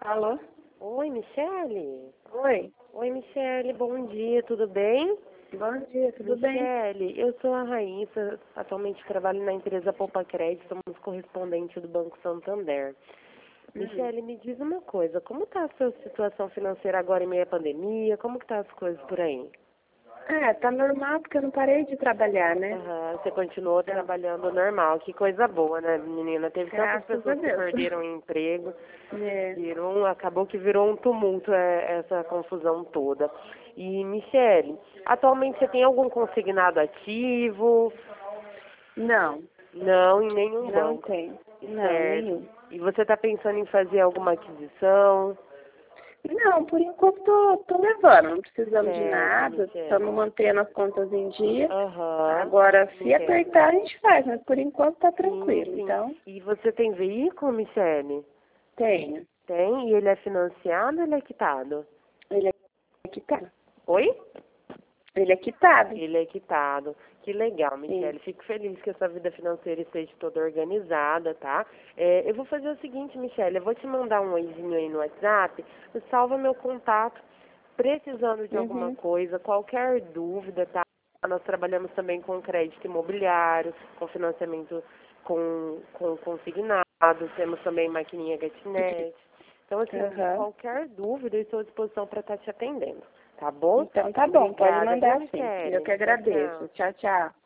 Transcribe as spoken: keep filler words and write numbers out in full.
Alô? Oi, Michele? Oi. Oi, Michele, bom dia, tudo bem? Bom dia, tudo bem? Michele, eu sou a Raíssa, atualmente trabalho na empresa Poupa Crédito, somos correspondente do Banco Santander. Uhum. Michele, me diz uma coisa, como está a sua situação financeira agora em meio à pandemia? Como que tá as coisas por aí? É, tá normal porque eu não parei de trabalhar, né? Aham, você continuou Então, trabalhando normal, que coisa boa, né, menina? Teve tantas graças a pessoas que Deus. perderam o emprego, É. virou, um- acabou que virou um tumulto é, essa confusão toda. E, Michele, atualmente você tem algum consignado ativo? Não, Não, em nenhum não banco. tem. Não, Certo. nenhum. E você está pensando em fazer alguma aquisição? Não, por enquanto tô, tô levando, não precisamos de Certo, nada, Michele. estamos mantendo as contas em dia. Aham. Agora, se Entendo. apertar, a gente faz, mas por enquanto tá Sim, tranquilo. sim. Então, E você tem veículo, Michele? tenho. Tem? E ele é financiado ou ele é quitado? Ele é quitado. Oi? Ele é quitado. Ele é quitado. Que legal, Sim. Michele. Fico feliz que a sua vida financeira esteja toda organizada, tá? É, eu vou fazer o seguinte, Michele, eu vou te mandar um oizinho aí no WhatsApp, salva meu contato, precisando de alguma Uhum. coisa, qualquer dúvida, tá? Nós trabalhamos também com crédito imobiliário, com financiamento com, com consignado, temos também maquininha gatinete. Então, assim, Aham. qualquer dúvida, eu estou à disposição para estar te atendendo, tá bom? Então tá bom, pode Obrigada, mandar viu, sim. Michele? Eu que Tchau, tchau. agradeço. Tchau, tchau.